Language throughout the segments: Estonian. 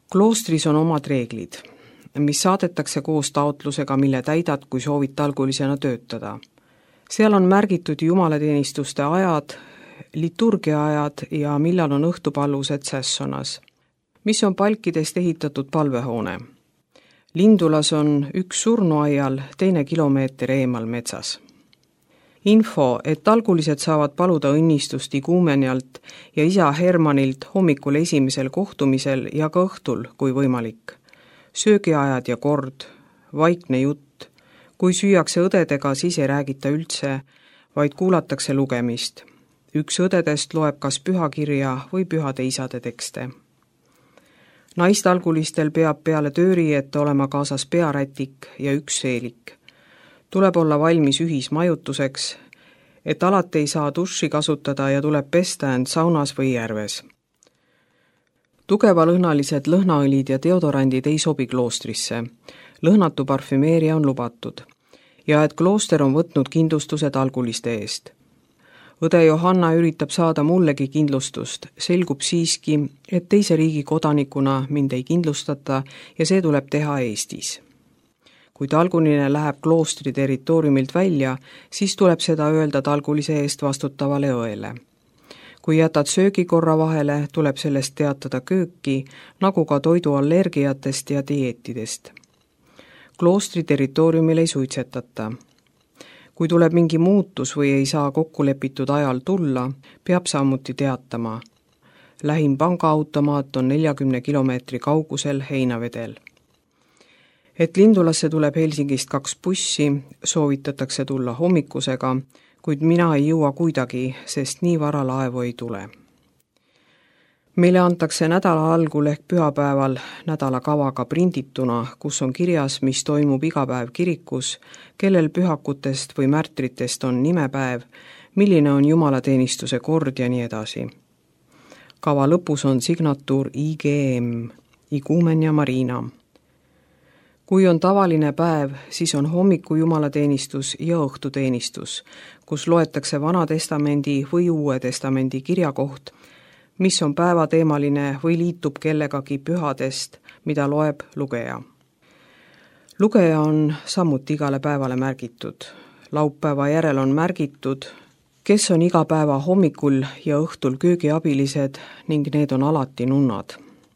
Kloostris on omad reeglid, mis saadetakse koos taotlusega, mille täidad, kui soovid talgulisena töötada. Seal on märgitud jumalateenistuste ajad, liturgia ajad ja millal on õhtupalvused sässonas, mis on palkidest ehitatud palvehoone. Lindulas on üks surnuaial, 2 kilomeeter eemal metsas. Info, et talgulised saavad paluda õnnistust iguumenialt ja isa Hermanilt hommikul esimesel kohtumisel ja ka õhtul, kui võimalik. Söögiajad ja kord, vaikne jutt. Kui süüakse õdedega, siis ei räägita üldse, vaid kuulatakse lugemist. Üks õdedest loeb kas pühakirja või pühade isade tekste. Naistalgulistel peab peale tööriiet olema kaasas pearätik ja üks seelik. Tuleb olla valmis ühismajutuseks, et alati ei saa duši kasutada ja tuleb pesta end saunas või järves. Tugevalõhnalised lõhnaõlid ja deodorandid ei sobi kloostrisse. Lõhnatu parfümeeria on lubatud ja et klooster on võtnud kindlustuse talguliste eest. Õde Johanna üritab saada mullegi kindlustust, selgub siiski, et teise riigi kodanikuna mind ei kindlustata ja see tuleb teha Eestis. Kui talguline läheb kloostri territooriumilt välja, siis tuleb seda öelda talgulise eest vastutavale õele. Kui jätad söögikorra vahele, tuleb sellest teatada kööki, nagu ka toiduallergiatest ja dieetidest. Kloostri territooriumil ei suitsetata. Kui tuleb mingi muutus või ei saa kokkulepitud ajal tulla, peab samuti teatama. Lähim pangaautomaat on 40 kilomeetri kaugusel Heinavedel. Et Lindulasse tuleb Helsingist 2 bussi, soovitatakse tulla hommikusega, kuid mina ei jõua kuidagi, sest nii vara laevu ei tule. Meile antakse nädala algul ehk pühapäeval nädalakavaga prindituna, kus on kirjas, mis toimub iga päev kirikus, kellel pühakutest või märtritest on nimepäev, milline on jumalateenistuse kord ja nii edasi. Kava lõpus on signatuur IGM, Iguumen ja Marina. Kui on tavaline päev, siis on hommiku jumalateenistus ja õhtuteenistus, kus loetakse Vana Testamendi või Uue Testamendi kirjakoht, mis on päevateemaline või liitub kellegagi pühadest, mida loeb lugeja. Lugeja on samuti igale päevale märgitud. Laupäeva järel on märgitud, kes on iga päeva hommikul ja õhtul köögiabilised ning need on alati nunnad.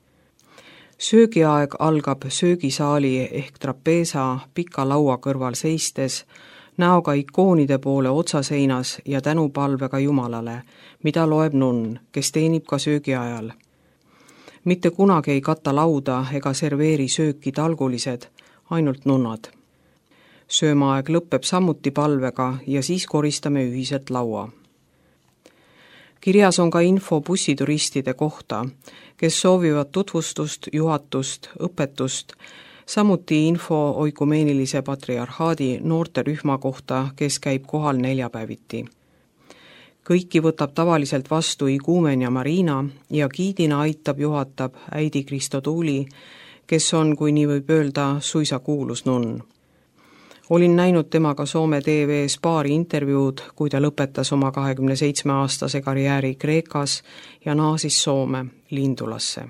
Söögiaeg algab söögisaali ehk trapeesa pika laua kõrval seistes, näoga ikoonide poole otsaseinas ja tänupalvega Jumalale, mida loeb nunn, kes teenib ka söögi ajal. Mitte kunagi ei kata lauda ega serveeri sööki talgulised, ainult nunnad. Söömaaeg lõpeb samuti palvega ja siis koristame ühiselt laua. Kirjas on ka info bussituristide kohta, kes soovivad tutvustust, juhatust, õpetust, samuti info oikumeenilise patriarhaadi noorterühma kohta, kes käib kohal neljapäeviti. Kõiki võtab tavaliselt vastu Iguumen ja Marina ja giidina aitab juhatab äidi Kristo Tuuli, kes on, kui nii võib öelda, suisa kuulus nunn. Olin näinud temaga Soome TV-s paari intervjuud, kui ta lõpetas oma 27-aastase karjääri Kreekas ja naasis Soome Lindulasse.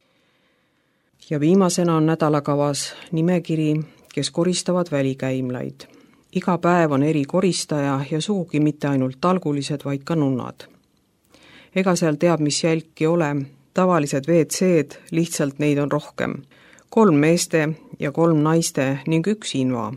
Ja viimasena on nädalakavas nimekiri, kes koristavad välikäimlaid. Iga päev on eri koristaja ja sugugi mitte ainult talgulised, vaid ka nunnad. Ega seal teab, mis jälki ole, tavalised WC-d, lihtsalt neid on rohkem. 3 meeste ja 3 naiste ning 1 inva.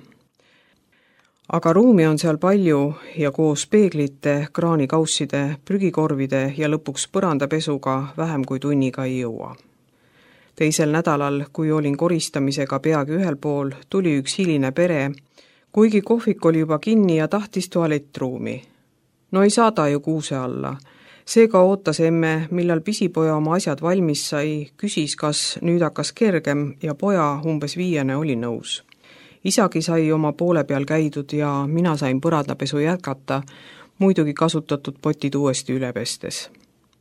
Aga ruumi on seal palju ja koos peeglite, kraanikausside, prügikorvide ja lõpuks põrandapesuga vähem kui tunniga ei jõua. Teisel nädalal, kui olin koristamisega peagi ühel pool, tuli üks hiline pere, kuigi kohvik oli juba kinni ja tahtis tualettruumi. No ei saada ju kuuse alla. Seega ootas emme, millal pisipoja oma asjad valmis sai, küsis, kas nüüd hakkas kergem ja poja umbes 5 oli nõus. Isagi sai oma poole peal käidud ja mina sain põrandapesu jätkata, muidugi kasutatud potid uuesti üle pestes.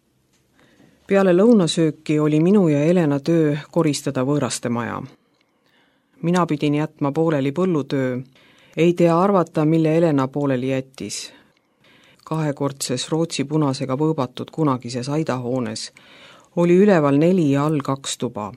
Peale lõunasööki oli minu ja Elena töö koristada võõraste maja. Mina pidin jätma pooleli põllutöö, ei tea arvata, mille Elena pooleli jättis. 2-kordses Rootsi punasega võõbatud kunagises aidahoones oli üleval 4 ja all 2 tuba.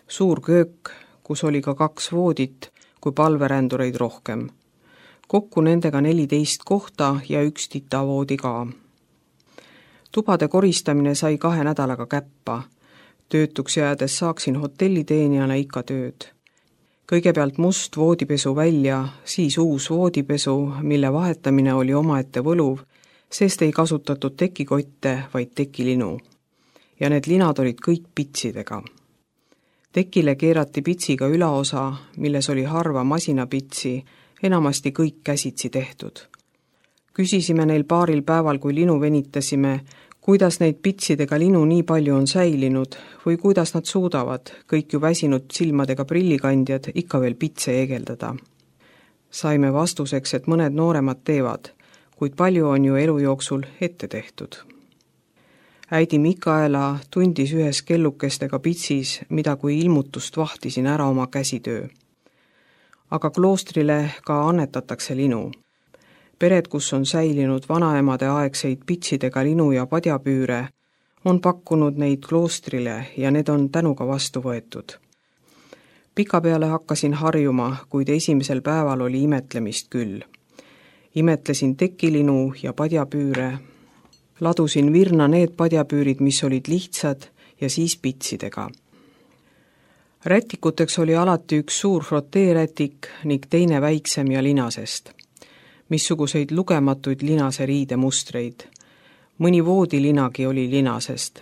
suur köök, kus oli ka 2 voodit, kui palverändureid rohkem. Kokku nendega 14 kohta ja 1 titavoodi ka. Tubade koristamine sai 2 nädalaga käppa. Töötuks jäädes saaksin hotelliteenijana ikka tööd. Kõigepealt must voodipesu välja, siis uus voodipesu, mille vahetamine oli omaette võluv, sest ei kasutatud tekikotte, vaid tekilinu. Ja need linad olid kõik pitsidega. Tekile keerati pitsiga ülaosa, milles oli harva masinapitsi, enamasti kõik käsitsi tehtud. Küsisime neil paaril päeval, kui linu venitasime, kuidas neid pitsidega linu nii palju on säilinud või kuidas nad suudavad, kõik ju väsinud silmadega prillikandjad, ikka veel pitse eegeldada. Saime vastuseks, et mõned nooremad teevad, kuid palju on ju elu jooksul ette tehtud. Äidi Mikaela tundis ühes kellukestega pitsis, mida kui ilmutust vahtisin ära oma käsitöö. Aga kloostrile ka annetatakse linu. Pered, kus on säilinud vanaemade aegseid pitsidega linu ja padjapüüre, on pakkunud neid kloostrile ja need on tänuga vastu võetud. Pikapeale hakkasin harjuma, kuid esimesel päeval oli imetlemist küll. Imetlesin tekilinu ja padjapüüre. Ladusin virna need padjapüürid, mis olid lihtsad ja siis pitsidega. Rätikuteks oli alati 1 suur froteerätik ning teine väiksem ja linasest. Missuguseid lugematuid linase riidemustreid. Mõni voodilinagi oli linasest.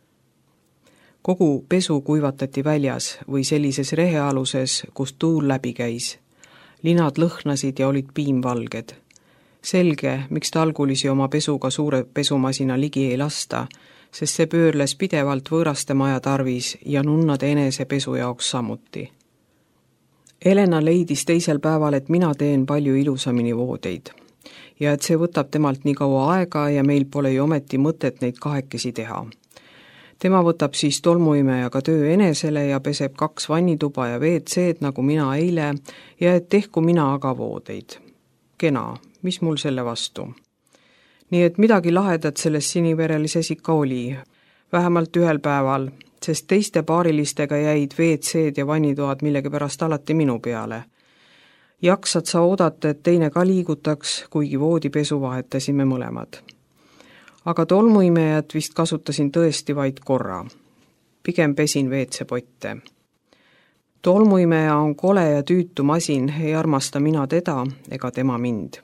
Kogu pesu kuivatati väljas või sellises rehealuses, kus tuul läbi käis. Linad lõhnasid ja olid piimvalged. Selge, miks talgulisi oma pesuga suure pesumasina ligi ei lasta, sest see pöörles pidevalt võõraste maja tarvis ja nunnade enese pesu jaoks samuti. Elena leidis teisel päeval, et mina teen palju ilusamini voodeid ja et see võtab temalt nii kaua aega ja meil pole ju ometi mõtet neid 2 teha. Tema võtab siis tolmuimejaga töö enesele ja peseb 2 vannituba ja WC-d nagu mina eile ja et tehku mina aga voodeid. Kena, mis mul selle vastu? Nii et midagi lahedat selles siniverelises ikka oli, vähemalt ühel päeval, sest teiste paarilistega jäid WC-d ja vannitoad millegipärast alati minu peale. Jaksad sa oodata, et teine ka liigutaks, kuigi voodipesu vahetasime mõlemad. Aga tolmuimejat vist kasutasin tõesti vaid korra. Pigem pesin WC-potte. Tolmuimeja on kole ja tüütu masin, ei armasta mina teda ega tema mind.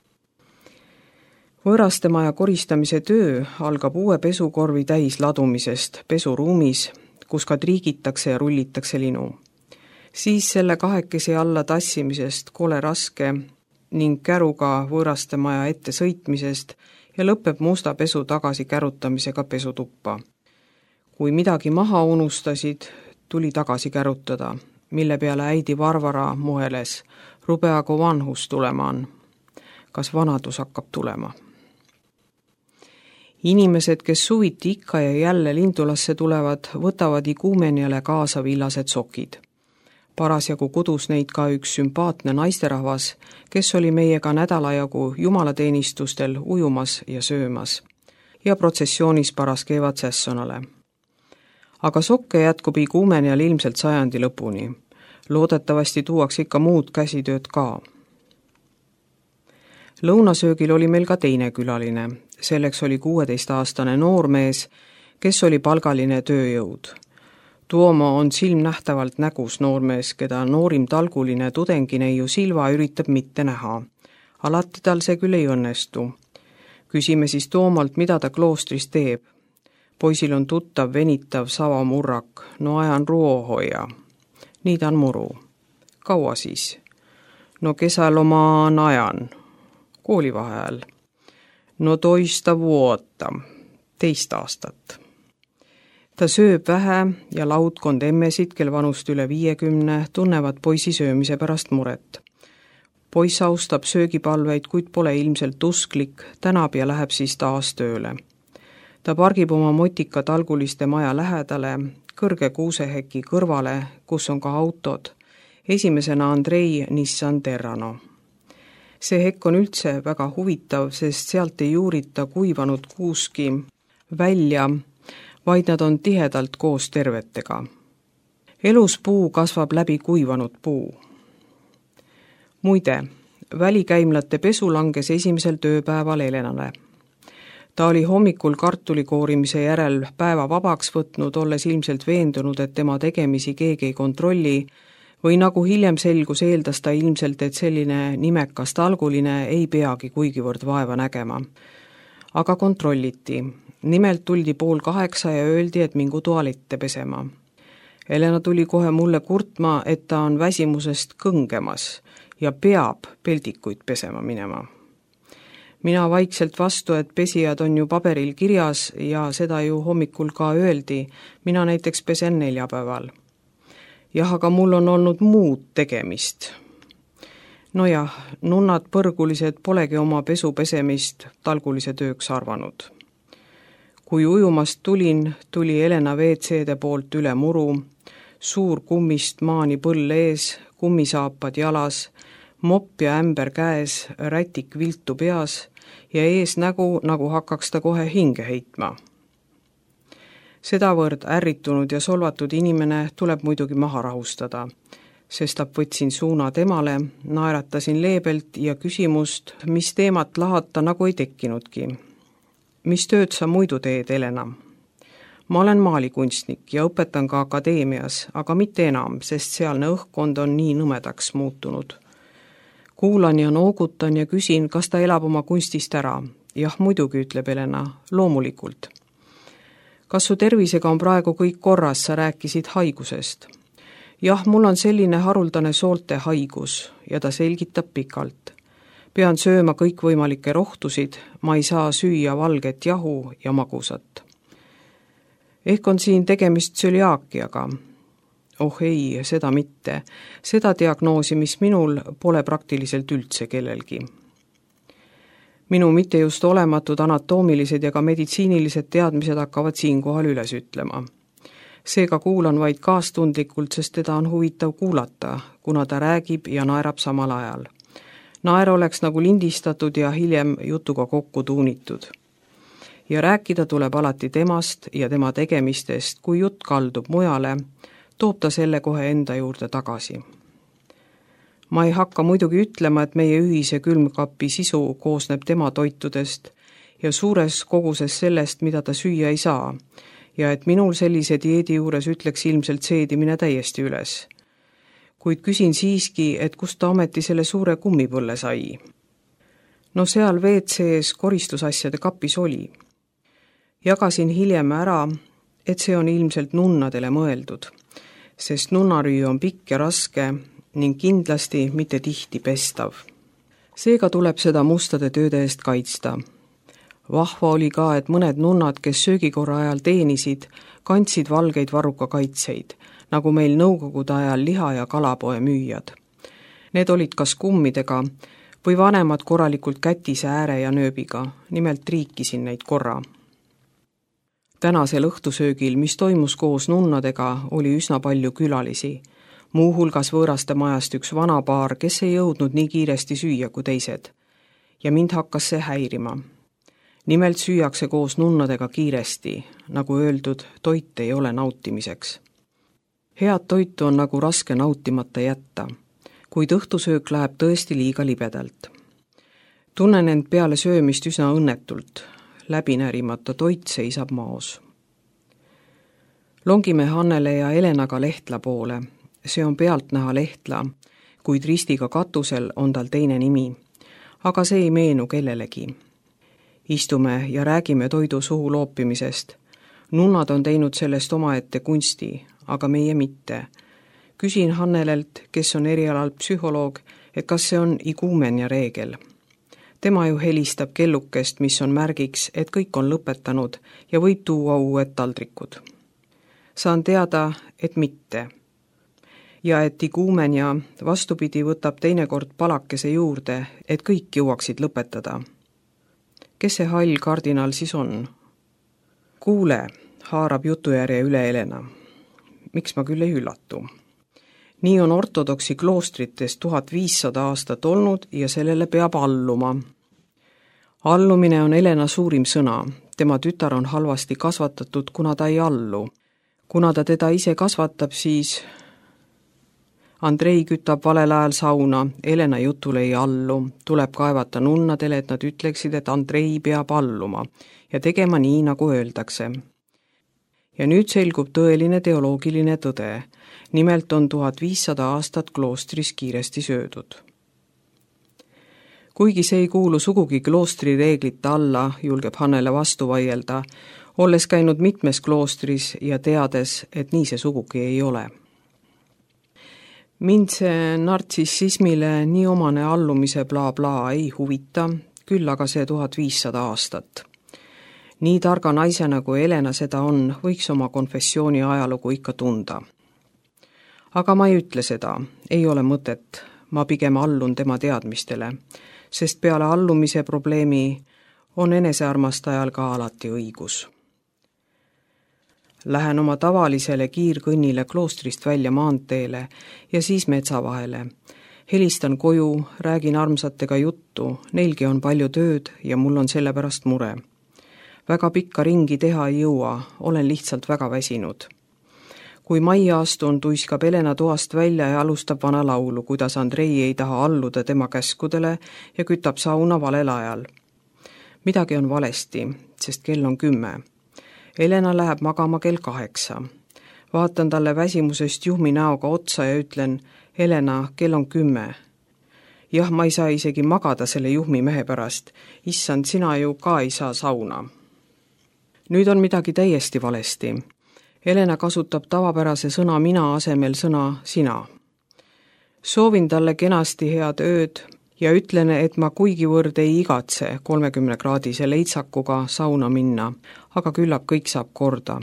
Võõrastemaja koristamise töö algab uue pesukorvi täis ladumisest pesuruumis, kus ka triigitakse ja rullitakse linu. Siis selle 2 alla tassimisest kole raske ning käruga võõrastemaja ette sõitmisest ja lõpeb musta pesu tagasi kärutamisega pesutuppa. Kui midagi maha unustasid, tuli tagasi kärutada, mille peale äidi Varvara muheles, rupeagu vanhus tulemaan. Kas vanadus hakkab tulema? Inimesed, kes suviti ikka ja jälle Lindulasse tulevad, võtavad iguumeniale kaasa villased sokid. Parasjagu kudus neid ka 1 sümpaatne naisterahvas, kes oli meiega nädalajagu jumalateenistustel ujumas ja söömas ja protsessioonis paras keevad Sässonale. Aga sokke jätkub iguumenial ilmselt sajandi lõpuni. Loodetavasti tuuakse ikka muud käsitööd ka. Lõunasöögil oli meil ka teine külaline. Selleks oli 16-aastane noormees, kes oli palgaline tööjõud. Tuomo on silmnähtavalt nägus noormees, keda noorim talguline tudengineiu Silva üritab mitte näha. Alati tal see küll ei õnnestu. Küsime siis Tuomolt, mida ta kloostris teeb. Poisil on tuttav venitav savamurrak, no ajan ruohoja. Nii ta on muru. Kaua siis? No kesälomaan ajan. Koolivaheajal. No toista vuotta, 2 aastat. Ta sööb vähe ja laudkond emmesid, kel vanust üle 50, tunnevad poisi söömise pärast muret. Poiss austab söögipalveid, kuid pole ilmselt usklik, tänab ja läheb siis taas tööle. Ta pargib oma motika talguliste maja lähedale, kõrge kuuseheki kõrvale, kus on ka autod. Esimesena Andrei Nissan Terrano. See hekk on üldse väga huvitav, sest sealt ei juurita kuivanud kuuski välja, vaid nad on tihedalt koos tervetega. elus puu kasvab läbi kuivanud puu. Muide, välikäimlate pesu langes esimesel tööpäeval Helenale. Ta oli hommikul kartuli koorimise järel päeva vabaks võtnud, olles ilmselt veendunud, et tema tegemisi keegi ei kontrolli, või nagu hiljem selgus, eeldas ta ilmselt, et selline nimekas talguline ei peagi kuigivõrd vaeva nägema. Aga kontrolliti. Nimelt tuldi 7:30 ja öeldi, et mingu tualette pesema. Helena tuli kohe mulle kurtma, et ta on väsimusest kõngemas ja peab peldikuid pesema minema. Mina vaikselt vastu, et pesijad on ju paberil kirjas ja seda ju hommikul ka öeldi, mina näiteks pesen neljapäeval. Jah, aga mul on olnud muud tegemist. Nojah, nunnad põrgulised polegi oma pesu pesemist talgulise tööks arvanud. Kui ujumast tulin, tuli Helena WC-de poolt üle muru, suur kummist maani põll ees, kummisaapad jalas, mopp ja ämber käes, rätik viltu peas ja ees nägu, nagu hakkaks ta kohe hinge heitma. Sedavõrd ärritunud ja solvatud inimene tuleb muidugi maha rahustada, sest võtsin suuna temale, naeratasin leebelt ja küsimust, mis teemat lahata, nagu ei tekkinudki. Mis tööd sa muidu teed, Helena? Ma olen maalikunstnik ja õpetan ka akadeemias, aga mitte enam, sest sealne õhkkond on nii nõmedaks muutunud. Kuulan ja noogutan ja küsin, kas ta elab oma kunstist ära. Jah, muidugi, ütleb Helena, loomulikult. Kas su tervisega on praegu kõik korras, sa rääkisid haigusest? Jah, mul on selline haruldane soolte haigus ja ta selgitab pikalt. Pean sööma kõikvõimalikke rohtusid, ma ei saa süüa valget jahu ja magusat. Ehk on siin tegemist tsöliaakiaga. Oh ei, seda mitte. Seda diagnoosi, mis minul pole praktiliselt üldse kellelgi. Minu mitte just olematud anatoomilised ja ka meditsiinilised teadmised hakkavad siinkohal üles ütlema. Seega kuulan vaid kaastundlikult, sest teda on huvitav kuulata, kuna ta räägib ja naerab samal ajal. Naer oleks nagu lindistatud ja hiljem jutuga kokku tuunitud. Ja rääkida tuleb alati temast ja tema tegemistest, kui jutt kaldub mujale, toob ta selle kohe enda juurde tagasi. Ma ei hakka muidugi ütlema, et meie ühise külmkapi sisu koosneb tema toitudest ja suures koguses sellest, mida ta süüa ei saa, ja et minul sellise dieedi juures ütleks ilmselt seedimine täiesti üles. Kuid küsin siiski, et kust ta ometi selle suure kummipõlle sai. No seal WC-s koristusasjade kapis oli. Jagasin hiljem ära, et see on ilmselt nunnadele mõeldud, sest nunnarüü on pikk ja raske ning kindlasti mitte tihti pestav. Seega tuleb seda mustade tööde eest kaitsta. Vahva oli ka, et mõned nunnad, kes söögikorra ajal teenisid, kandsid valgeid varrukakaitseid, nagu meil nõukogude ajal liha- ja kalapoe müüjad. Need olid kas kummidega või vanemad korralikult kätise ääre ja nööbiga, nimelt triikisin neid korra. Tänasel õhtusöögil, mis toimus koos nunnadega, oli üsna palju külalisi, muuhulgas võõraste majast üks vana paar, kes ei jõudnud nii kiiresti süüa kui teised. Ja mind hakkas see häirima. Nimelt süüakse koos nunnadega kiiresti, nagu öeldud, toit ei ole nautimiseks. Head toitu on nagu raske nautimata jätta, kuid õhtusöök läheb tõesti liiga libedalt. Tunnen end peale söömist üsna õnnetult, läbinärimata toit seisab maos. Longime Hannele ja Helenaga Lehtla poole. See on pealtnäha Lehtla, kuid ristiga katusel on tal teine nimi, aga see ei meenu kellelegi. Istume ja räägime toidu suhu loopimisest. Nunnad on teinud sellest omaette kunsti, aga meie mitte. Küsin Hannelelt, kes on erialal psühholoog, et kas see on iguumenia reegel. Tema ju helistab kellukest, mis on märgiks, et kõik on lõpetanud ja võib tuua uued taldrikud. Saan teada, et mitte. Ja et iguumenia vastupidi võtab teinekord palakese juurde, et kõik jõuaksid lõpetada. Kes see hall kardinal siis on? Kuule, haarab jutujärje üle Helena. Miks ma küll ei üllatu? Nii on ortodoksi kloostrites 1500 aastat olnud ja sellele peab alluma. Allumine on Helena suurim sõna. Tema tütar on halvasti kasvatatud, kuna ta ei allu. Kuna ta teda ise kasvatab, siis Andrei kütab valel ajal sauna, Helena jutule ei allu, tuleb kaevata nunnadele, et nad ütleksid, et Andrei peab alluma ja tegema nii, nagu öeldakse. Ja nüüd selgub tõeline teoloogiline tõde. Nimelt on 1500 aastat kloostris kiiresti söödud. Kuigi see ei kuulu sugugi kloostri reeglite alla, julgeb Hannele vastu vaielda, olles käinud mitmes kloostris ja teades, et nii see sugugi ei ole. Mind see nartsissismile nii omane allumise bla ei huvita, küll aga see 1500 aastat. Nii targa naisena, kui Helena seda on, võiks oma konfessiooni ajalugu ikka tunda. Aga ma ei ütle seda, ei ole mõtet, ma pigem allun tema teadmistele, sest peale allumise probleemi on enesearmastajal ka alati õigus. Lähen oma tavalisele kiirkõnnile kloostrist välja maanteele ja siis metsa vahele. Helistan koju, räägin armsatega juttu, neilgi on palju tööd ja mul on selle pärast mure. Väga pikka ringi teha ei jõua, olen lihtsalt väga väsinud. Kui majja astun, tuiskab Helena toast välja ja alustab vana laulu, kuidas Andrei ei taha alluda tema käskudele ja kütab sauna valel ajal. Midagi on valesti, sest kell on 10. Helena läheb magama kell 8. Vaatan talle väsimusest juhmi näoga otsa ja ütlen, Helena, kell on 10. Jah, ma ei saa isegi magada selle juhmi mehe pärast. Issand, sina ju ka ei saa sauna. Nüüd on midagi täiesti valesti. Helena kasutab tavapärase sõna mina asemel sõna sina. Soovin talle kenasti head ööd ja ütlen, et ma kuigivõrd ei igatse 30-kraadise leitsakuga sauna minna, aga küllap kõik saab korda.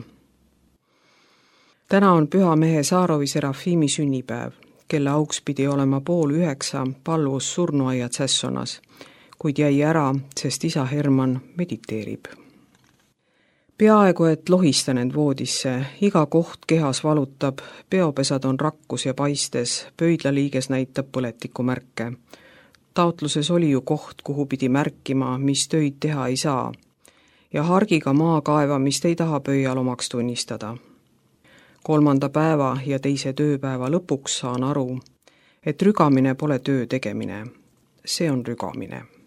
Täna on püha mehe Saarovi Serafimi sünnipäev, kelle auks pidi olema 8:30 palvus surnuaia Tsessonas, kuid jäi ära, sest isa Herman mediteerib. Peaaegu, et lohistan end voodisse, iga koht kehas valutab, peopesad on rakkus ja paistes, pöidlaliiges näitab põletiku märke. Taotluses oli ju koht, kuhu pidi märkima, mis töid teha ei saa, ja hargiga maa kaevamist ei taha pöial omaks tunnistada. 3. päeva ja 2. tööpäeva lõpuks saan aru, et rügamine pole töö tegemine, see on rügamine.